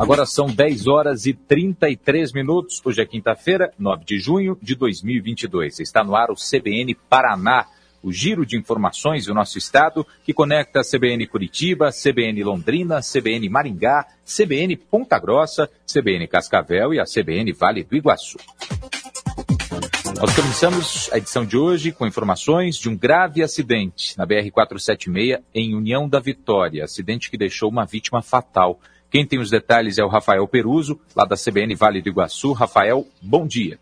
Agora são 10 horas e 33 minutos. Hoje é quinta-feira, 9 de junho de 2022. Está no ar o CBN Paraná, o giro de informações do nosso estado, que conecta a CBN Curitiba, CBN Londrina, CBN Maringá, CBN Ponta Grossa, CBN Cascavel e a CBN Vale do Iguaçu. Nós começamos a edição de hoje com informações de um grave acidente na BR-476 em União da Vitória, acidente que deixou uma vítima fatal. Quem tem os detalhes é o Rafael Peruso, lá da CBN Vale do Iguaçu. Rafael, bom dia.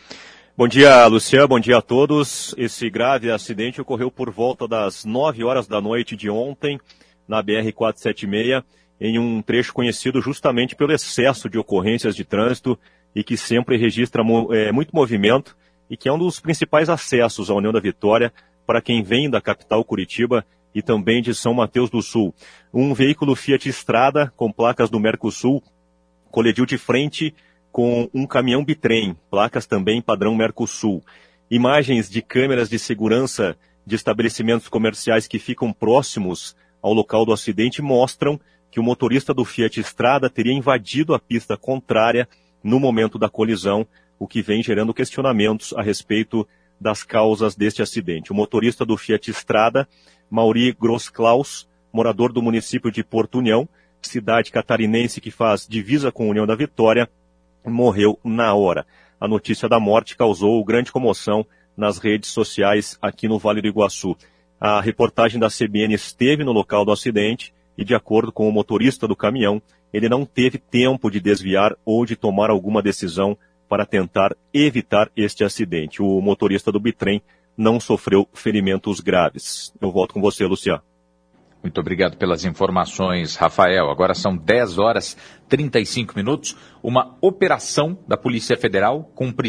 Bom dia, Luciano, bom dia a todos. Esse grave acidente ocorreu por volta das 9 horas da noite de ontem, na BR-476, em um trecho conhecido justamente pelo excesso de ocorrências de trânsito e que sempre registra muito movimento e que é um dos principais acessos à União da Vitória para quem vem da capital Curitiba e também de São Mateus do Sul. Um veículo Fiat Strada com placas do Mercosul colidiu de frente com um caminhão bitrem, placas também padrão Mercosul. Imagens de câmeras de segurança de estabelecimentos comerciais que ficam próximos ao local do acidente mostram que o motorista do Fiat Strada teria invadido a pista contrária no momento da colisão, o que vem gerando questionamentos a respeito das causas deste acidente. O motorista do Fiat Strada, Mauri Grossklaus, morador do município de Porto União, cidade catarinense que faz divisa com a União da Vitória, morreu na hora. A notícia da morte causou grande comoção nas redes sociais aqui no Vale do Iguaçu. A reportagem da CBN esteve no local do acidente e, de acordo com o motorista do caminhão, ele não teve tempo de desviar ou de tomar alguma decisão para tentar evitar este acidente. O motorista do bitrem não sofreu ferimentos graves. Eu volto com você, Luciano. Muito obrigado pelas informações, Rafael. Agora são 10 horas e 35 minutos. Uma operação da Polícia Federal cumpre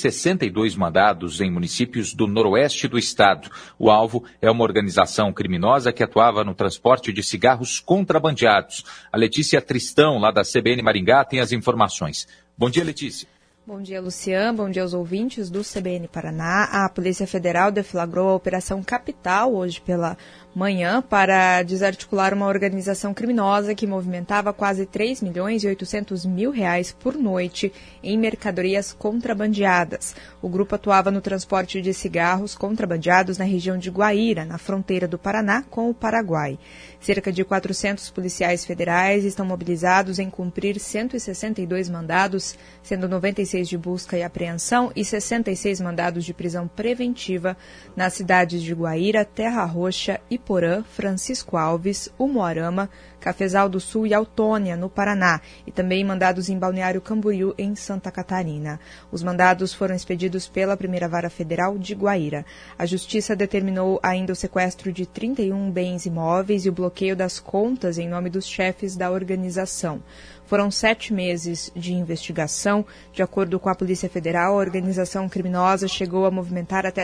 162 mandados em municípios do noroeste do estado. O alvo é uma organização criminosa que atuava no transporte de cigarros contrabandeados. A Letícia Tristão, lá da CBN Maringá, tem as informações. Bom dia, Letícia. Bom dia, Luciano. Bom dia aos ouvintes do CBN Paraná. A Polícia Federal deflagrou a Operação Capital hoje pela manhã para desarticular uma organização criminosa que movimentava quase 3 milhões e 800 mil reais por noite em mercadorias contrabandeadas. O grupo atuava no transporte de cigarros contrabandeados na região de Guaíra, na fronteira do Paraná com o Paraguai. Cerca de 400 policiais federais estão mobilizados em cumprir 162 mandados, sendo 96 de busca e apreensão e 66 mandados de prisão preventiva nas cidades de Guaíra, Terra Roxa, Iporã, Francisco Alves, Umuarama, Cafezal do Sul e Autônia, no Paraná, e também mandados em Balneário Camboriú, em Santa Catarina. Os mandados foram expedidos pela Primeira Vara Federal de Guaíra. A Justiça determinou ainda o sequestro de 31 bens imóveis e o bloqueio das contas em nome dos chefes da organização. Foram 7 meses de investigação. De acordo com a Polícia Federal, a organização criminosa chegou a movimentar até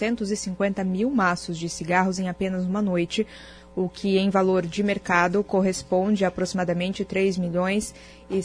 750 mil maços de cigarros em apenas uma noite, o que em valor de mercado corresponde a aproximadamente 3 milhões e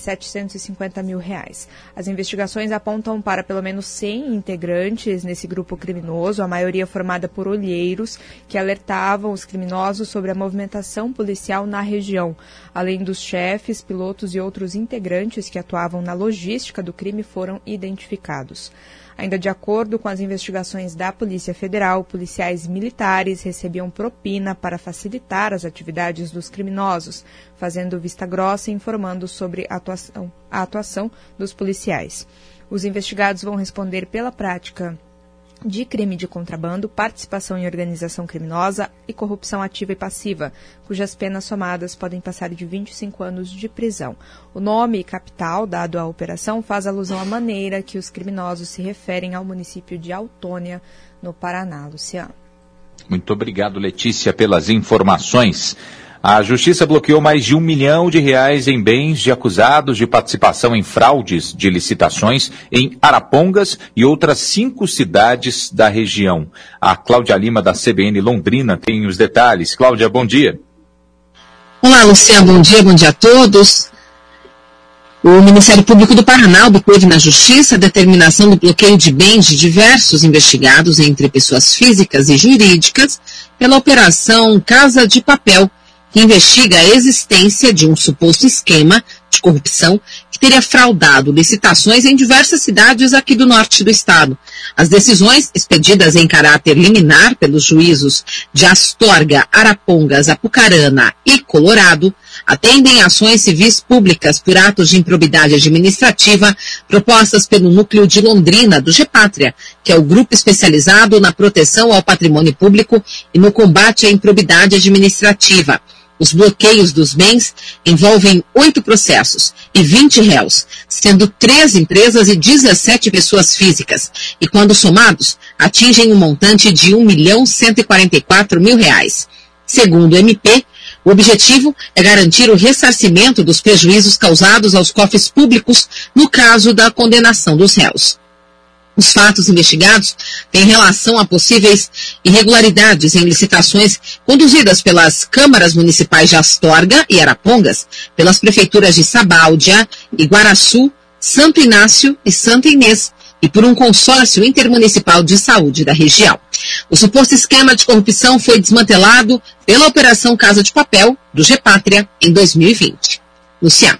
750 mil reais. As investigações apontam para pelo menos 100 integrantes nesse grupo criminoso, a maioria formada por olheiros, que alertavam os criminosos sobre a movimentação policial na região. Além dos chefes, pilotos e outros integrantes que atuavam na logística do crime foram identificados. Ainda de acordo com as investigações da Polícia Federal, policiais militares recebiam propina para facilitar as atividades dos criminosos, fazendo vista grossa e informando sobre a atuação dos policiais. Os investigados vão responder pela prática de crime de contrabando, participação em organização criminosa e corrupção ativa e passiva, cujas penas somadas podem passar de 25 anos de prisão. O nome Capital, dado à operação, faz alusão à maneira que os criminosos se referem ao município de Autônia, no Paraná. Luciano. Muito obrigado, Letícia, pelas informações. A Justiça bloqueou mais de R$1 milhão em bens de acusados de participação em fraudes de licitações em Arapongas e outras 5 cidades da região. A Cláudia Lima, da CBN Londrina, tem os detalhes. Cláudia, bom dia. Olá, Luciano, bom dia a todos. O Ministério Público do Paraná obteve na Justiça a determinação do bloqueio de bens de diversos investigados entre pessoas físicas e jurídicas pela Operação Casa de Papel, que investiga a existência de um suposto esquema de corrupção que teria fraudado licitações em diversas cidades aqui do norte do estado. As decisões, expedidas em caráter liminar pelos juízos de Astorga, Arapongas, Apucarana e Colorado, atendem ações civis públicas por atos de improbidade administrativa propostas pelo Núcleo de Londrina do Gepátria, que é o grupo especializado na proteção ao patrimônio público e no combate à improbidade administrativa. Os bloqueios dos bens envolvem 8 processos e 20 réus, sendo 3 empresas e 17 pessoas físicas, e quando somados, atingem um montante de R$1.144.000. Segundo o MP, o objetivo é garantir o ressarcimento dos prejuízos causados aos cofres públicos no caso da condenação dos réus. Os fatos investigados têm relação a possíveis irregularidades em licitações conduzidas pelas câmaras municipais de Astorga e Arapongas, pelas prefeituras de Sabáudia, Iguaraçu, Santo Inácio e Santa Inês, e por um consórcio intermunicipal de saúde da região. O suposto esquema de corrupção foi desmantelado pela Operação Casa de Papel, do Gepátria, em 2020. Luciano.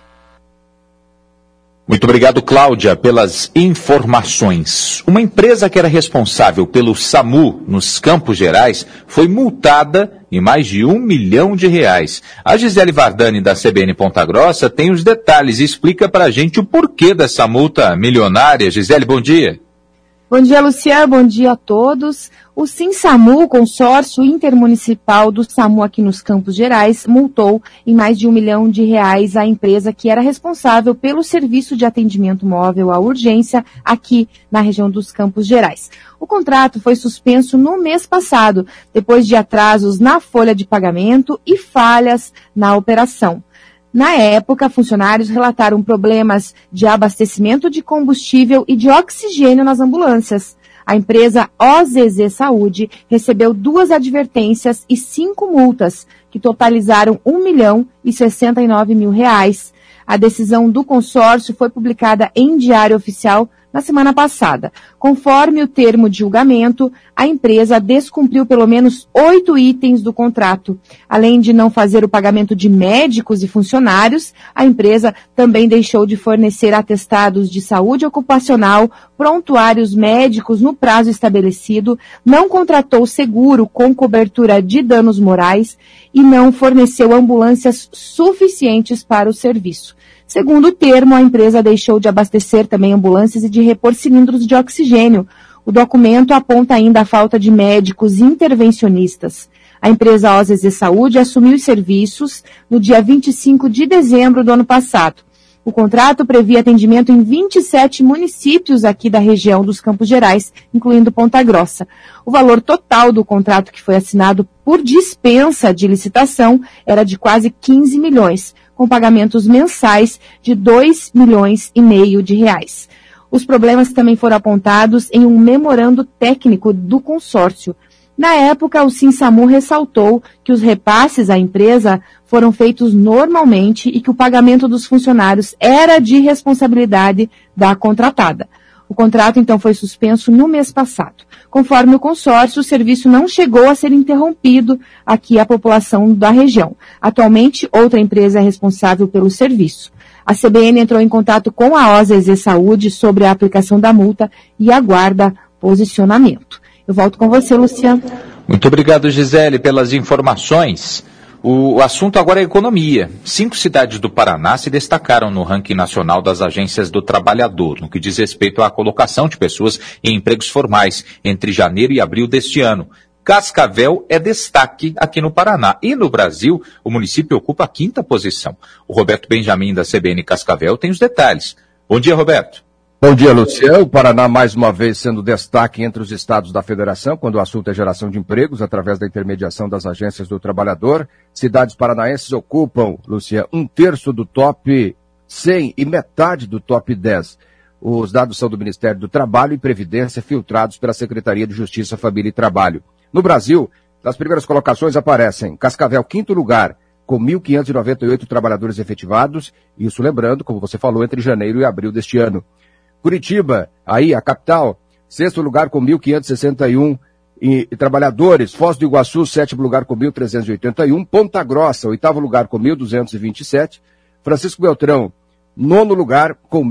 Muito obrigado, Cláudia, pelas informações. Uma empresa que era responsável pelo SAMU nos Campos Gerais foi multada em mais de R$1 milhão. A Gisele Vardani, da CBN Ponta Grossa, tem os detalhes e explica para a gente o porquê dessa multa milionária. Gisele, bom dia. Bom dia, Luciano. Bom dia a todos. O SINSAMU, consórcio intermunicipal do SAMU aqui nos Campos Gerais, multou em mais de R$1 milhão a empresa que era responsável pelo serviço de atendimento móvel à urgência aqui na região dos Campos Gerais. O contrato foi suspenso no mês passado, depois de atrasos na folha de pagamento e falhas na operação. Na época, funcionários relataram problemas de abastecimento de combustível e de oxigênio nas ambulâncias. A empresa OZZ Saúde recebeu 2 advertências e 5 multas, que totalizaram R$1.069.000. A decisão do consórcio foi publicada em Diário Oficial na semana passada. Conforme o termo de julgamento, a empresa descumpriu pelo menos 8 itens do contrato. Além de não fazer o pagamento de médicos e funcionários, a empresa também deixou de fornecer atestados de saúde ocupacional, prontuários médicos no prazo estabelecido, não contratou seguro com cobertura de danos morais e não forneceu ambulâncias suficientes para o serviço. Segundo o termo, a empresa deixou de abastecer também ambulâncias e de repor cilindros de oxigênio. O documento aponta ainda a falta de médicos intervencionistas. A empresa OZZ Saúde assumiu os serviços no dia 25 de dezembro do ano passado. O contrato previa atendimento em 27 municípios aqui da região dos Campos Gerais, incluindo Ponta Grossa. O valor total do contrato que foi assinado por dispensa de licitação era de quase 15 milhões, com pagamentos mensais de R$2,5 milhões. Os problemas também foram apontados em um memorando técnico do consórcio. Na época, o SINSAMU ressaltou que os repasses à empresa foram feitos normalmente e que o pagamento dos funcionários era de responsabilidade da contratada. O contrato, então, foi suspenso no mês passado. Conforme o consórcio, o serviço não chegou a ser interrompido aqui à população da região. Atualmente, outra empresa é responsável pelo serviço. A CBN entrou em contato com a OZZ Saúde sobre a aplicação da multa e aguarda posicionamento. Eu volto com você, Luciano. Muito obrigado, Gisele, pelas informações. O assunto agora é economia. 5 cidades do Paraná se destacaram no ranking nacional das agências do trabalhador, no que diz respeito à colocação de pessoas em empregos formais entre janeiro e abril deste ano. Cascavel é destaque aqui no Paraná. E no Brasil, o município ocupa a 5ª posição. O Roberto Benjamin, da CBN Cascavel, tem os detalhes. Bom dia, Roberto. Bom dia, Luciano. O Paraná, mais uma vez, sendo destaque entre os estados da federação, quando o assunto é geração de empregos, através da intermediação das agências do trabalhador. Cidades paranaenses ocupam, Luciano, 1/3 do top 100 e metade do top 10. Os dados são do Ministério do Trabalho e Previdência, filtrados pela Secretaria de Justiça, Família e Trabalho. No Brasil, nas primeiras colocações aparecem Cascavel, 5º lugar, com 1.598 trabalhadores efetivados, isso lembrando, como você falou, entre janeiro e abril deste ano. Curitiba, aí a capital, 6º lugar com 1.561 trabalhadores. Foz do Iguaçu, 7º lugar com 1.381. Ponta Grossa, 8º lugar com 1.227. Francisco Beltrão, Nono lugar, com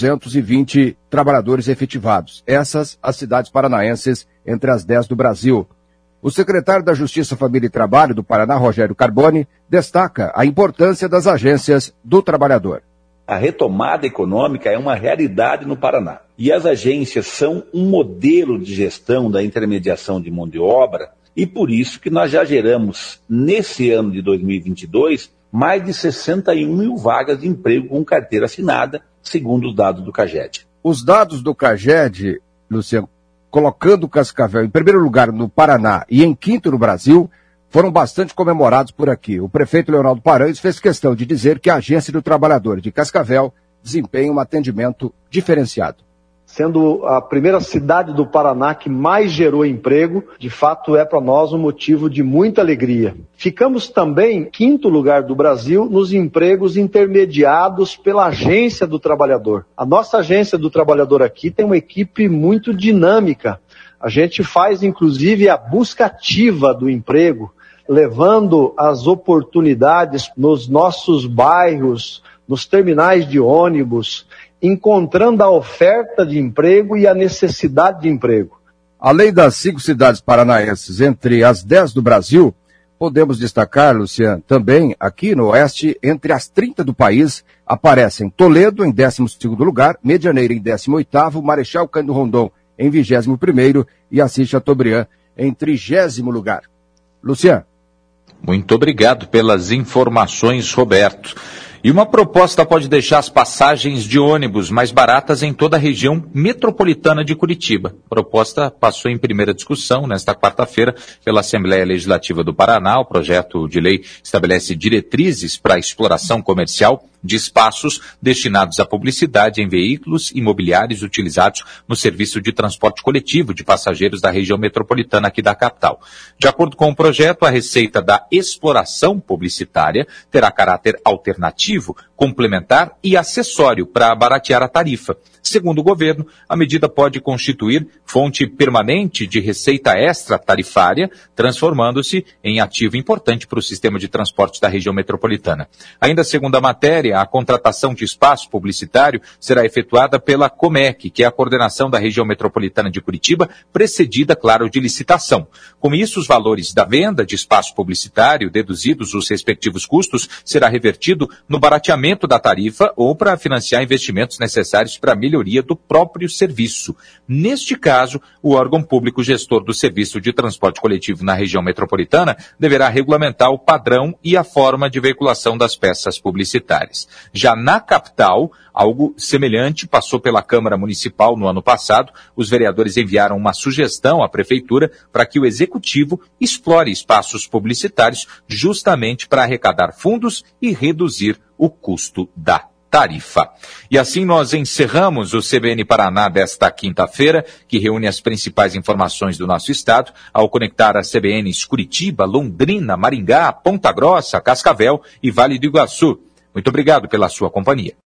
1.220 trabalhadores efetivados. Essas as cidades paranaenses entre as 10 do Brasil. O secretário da Justiça, Família e Trabalho do Paraná, Rogério Carboni, destaca a importância das agências do trabalhador. A retomada econômica é uma realidade no Paraná. E as agências são um modelo de gestão da intermediação de mão de obra, e por isso que nós já geramos, nesse ano de 2022, mais de 61 mil vagas de emprego com carteira assinada, segundo os dados do CAGED. Os dados do CAGED, Luciano, colocando Cascavel em primeiro lugar no Paraná e em quinto no Brasil, foram bastante comemorados por aqui. O prefeito Leonardo Paranhos fez questão de dizer que a Agência do Trabalhador de Cascavel desempenha um atendimento diferenciado. Sendo a primeira cidade do Paraná que mais gerou emprego, de fato é para nós um motivo de muita alegria. Ficamos também em quinto lugar do Brasil nos empregos intermediados pela Agência do Trabalhador. A nossa Agência do Trabalhador aqui tem uma equipe muito dinâmica. A gente faz inclusive a busca ativa do emprego, levando as oportunidades nos nossos bairros, nos terminais de ônibus, encontrando a oferta de emprego e a necessidade de emprego. Além das 5 cidades paranaenses entre as 10 do Brasil, podemos destacar, Luciano, também aqui no Oeste, entre as 30 do país, aparecem Toledo em 12º lugar, Medianeira em 18º, Marechal Cândido Rondon em 21º e Assis Chateaubriand em 30º lugar. Luciano. Muito obrigado pelas informações, Roberto. E uma proposta pode deixar as passagens de ônibus mais baratas em toda a região metropolitana de Curitiba. A proposta passou em primeira discussão nesta quarta-feira pela Assembleia Legislativa do Paraná. O projeto de lei estabelece diretrizes para a exploração comercial de espaços destinados à publicidade em veículos imobiliários utilizados no serviço de transporte coletivo de passageiros da região metropolitana aqui da capital. De acordo com o projeto, a receita da exploração publicitária terá caráter alternativo, complementar e acessório para baratear a tarifa. Segundo o governo, a medida pode constituir fonte permanente de receita extra tarifária, transformando-se em ativo importante para o sistema de transporte da região metropolitana. Ainda segundo a matéria, a contratação de espaço publicitário será efetuada pela Comec, que é a coordenação da região metropolitana de Curitiba, precedida, claro, de licitação. Com isso, os valores da venda de espaço publicitário, deduzidos os respectivos custos, será revertido no barateamento da tarifa ou para financiar investimentos necessários para a melhoria do próprio serviço. Neste caso, o órgão público gestor do serviço de transporte coletivo na região metropolitana deverá regulamentar o padrão e a forma de veiculação das peças publicitárias. Já na capital, algo semelhante passou pela Câmara Municipal no ano passado. Os vereadores enviaram uma sugestão à Prefeitura para que o Executivo explore espaços publicitários justamente para arrecadar fundos e reduzir o custo da tarifa. E assim nós encerramos o CBN Paraná desta quinta-feira, que reúne as principais informações do nosso estado, ao conectar as CBNs Curitiba, Londrina, Maringá, Ponta Grossa, Cascavel e Vale do Iguaçu. Muito obrigado pela sua companhia.